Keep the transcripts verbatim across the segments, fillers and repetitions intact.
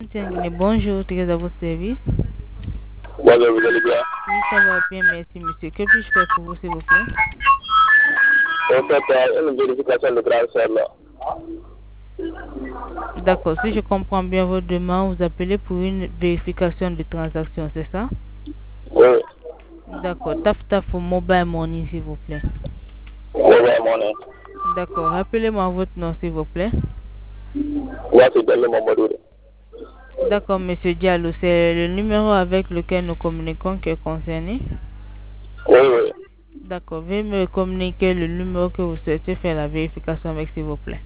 Tiens, bonjour, très à votre service. Bonjour, vous allez bien? Oui, ça va bien, merci monsieur. Que puis-je faire pour vous, s'il vous plaît? En fait, euh, une vérification de transfert là. D'accord, si je comprends bien votre demande, vous appelez pour une vérification de transaction, c'est ça? Oui, D'accord, tap tap pour mobile money, s'il vous plaît. mobile money. D'accord, rappelez-moi votre nom, s'il vous plaît. Moi, c'est Bello Mamadou. D'accord, monsieur Diallo, c'est le numéro avec lequel nous communiquons qui est concerné. Oui, oui. D'accord, veuillez me communiquer le numéro que vous souhaitez faire la vérification avec, s'il vous plaît.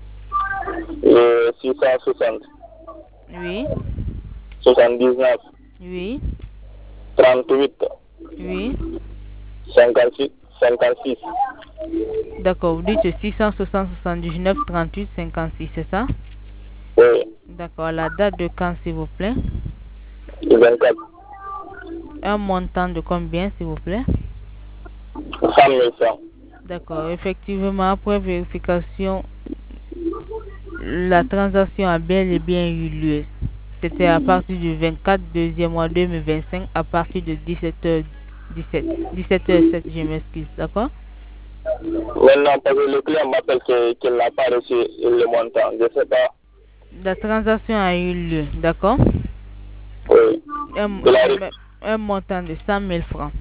Et six cent soixante, Oui, soixante-dix-neuf, oui, trente-huit, oui. cinquante-six, cinquante-six. D'accord, vous dites six cent soixante, soixante-dix-neuf, trente-huit, cinquante-six, c'est ça? Oui, D'accord, la date de quand, s'il vous plaît? vingt-quatre, Un montant de combien, s'il vous plaît? cent mille francs. D'accord, effectivement, après vérification, la transaction a bel et bien eu lieu. C'était à partir du vingt-quatre deuxième mois deux mille vingt-cinq à partir de dix-sept heures dix-sept, dix-sept heures sept, je m'excuse, d'accord? Maintenant, parce que le client m'appelle que- qu'il n'a pas reçu le montant. Je ne sais pas. La transaction a eu lieu, d'accord? Oui. Un, Il arrive. un, un montant de cent mille francs.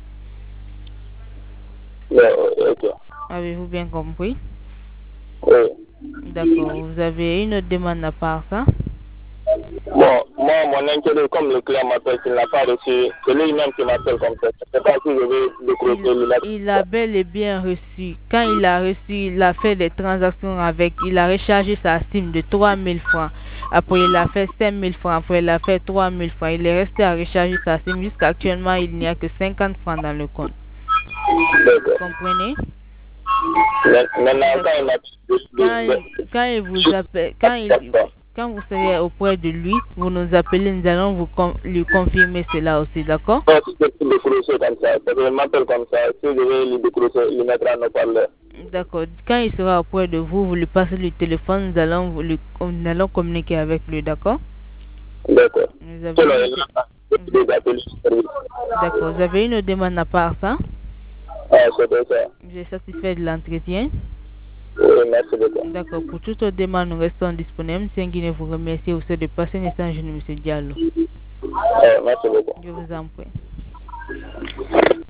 Oui, oui, ok. Avez-vous bien compris? Oui. D'accord, vous avez une autre demande à part ça? Bon, moi, mon inquiétude, comme le client m'appelle qu'il n'a pas reçu, c'est lui-même qui m'appelle comme ça. Je ne sais pas si je vais décrocher Il, le il a bel et bien reçu. Quand il a reçu, il a fait des transactions avec, il a rechargé sa SIM de trois mille francs. Après, il a fait cinq mille francs. Après, il a fait trois mille francs. Il est resté à recharger sa SIM. Jusqu'à actuellement, il n'y a que cinquante francs dans le compte. Vous D'accord. comprenez? Maintenant, quand il D'accord. Quand m'a il, quand il vous appelle, quand il, quand vous serez auprès de lui, vous nous appelez, nous allons vous con- lui confirmer cela aussi, d'accord? non, si je peux décrocher comme ça, parce qu'il m'appelle comme ça, si je vais lui décrocher, il mettra en haut-parleur. D'accord. Quand il sera auprès de vous, vous lui passez le téléphone, nous allons, vous lui- nous allons communiquer avec lui, d'accord? D'accord. Vous avez Sinon, une, il de- n'a pas vous a- des appels sur service. d'accord. Vous avez une demande à part ça? Ah, c'est pour ça. J'ai satisfait de l'entretien. Oui, merci beaucoup. D'accord. Pour toute autre demande, nous restons disponibles. Monsieur Nguine vous remercie aussi de passer un échange, monsieur Diallo. Ah, merci beaucoup. Je vous en prie.